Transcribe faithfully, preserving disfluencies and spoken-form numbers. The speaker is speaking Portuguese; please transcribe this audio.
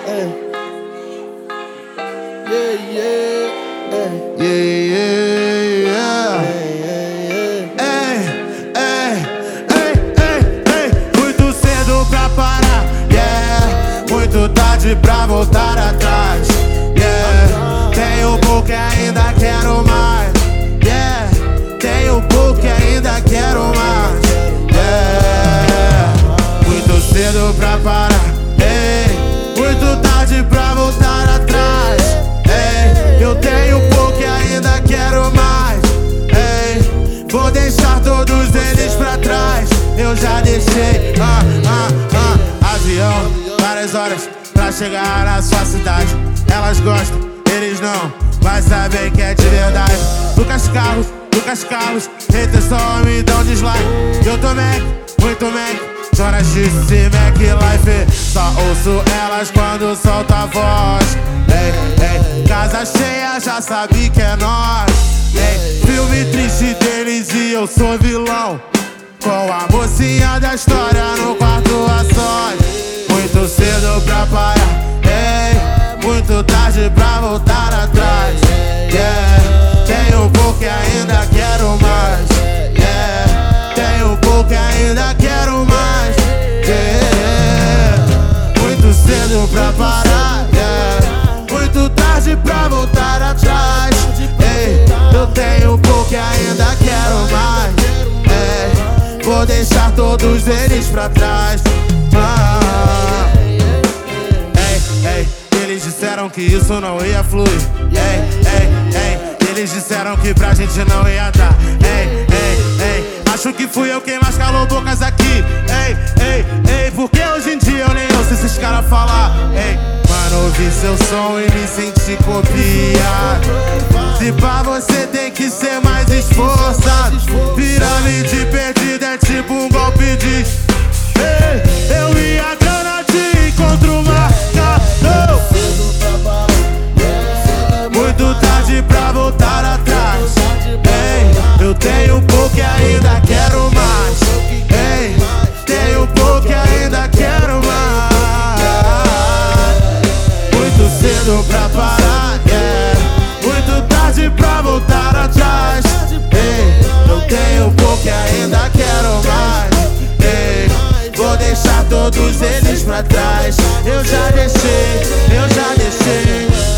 Yeah, yeah, yeah, yeah, yeah. Ei, ei, ei, ei, ei. Muito cedo pra parar, yeah. Muito tarde pra voltar atrás, yeah. Tenho pouco e ainda quero mais, yeah. Tenho pouco e ainda quero mais, yeah. Muito cedo pra parar, ei. Muito tarde pra voltar atrás, ei. Eu tenho pouco e ainda quero mais, ei. Vou deixar todos eles pra trás. Eu já deixei, ah, ah, ah. Avião, várias horas pra chegar na sua cidade. Elas gostam, eles não, mas sabem que é de verdade. Lucas Carlos, Lucas Carlos, haters só me dão dislike. Eu tô Mac, muito Mac, Jonas disse Mac Life. Só ouço elas quando solta a voz, ei, ei. Casa cheia, já sabe que é nós, ei. Filme triste deles e eu sou vilão, com a mocinha da história no quarto a sós. Muito cedo pra parar, ei. Muito tarde pra voltar atrás, yeah. Tenho pouco e ainda quero mais, yeah. Tenho pouco e ainda quero mais, yeah. Muito cedo pra parar, yeah. Muito tarde pra voltar atrás, ei. Eu tenho pouco e ainda quero mais, ei. Vou deixar todos eles pra trás, ah. Ei, ei. Eles disseram que isso não ia fluir, ei, ei, ei. Eles disseram que pra gente não ia dar, ei, ei, ei. Acho que fui eu quem mais calou bocas aqui, ei, ei, ei. Porque hoje em dia eu nem ouço esses caras falar, ei. Mano, ouvi seu som e me senti copiado. Se pá, você tem que ser mais esforçado. Pirâmide perdida é tipo um golpe de, ei. Eu ia grana de encontro marcado. Muito tarde pra voltar atrás, ei. Eu tenho pouco e ainda quero mais, ei. Tenho pouco e ainda quero mais. Muito cedo pra parar, yeah. Muito tarde pra voltar atrás, ei. Eu tenho pouco e ainda quero mais, ei. Vou deixar todos eles pra trás. Eu já deixei, eu já deixei.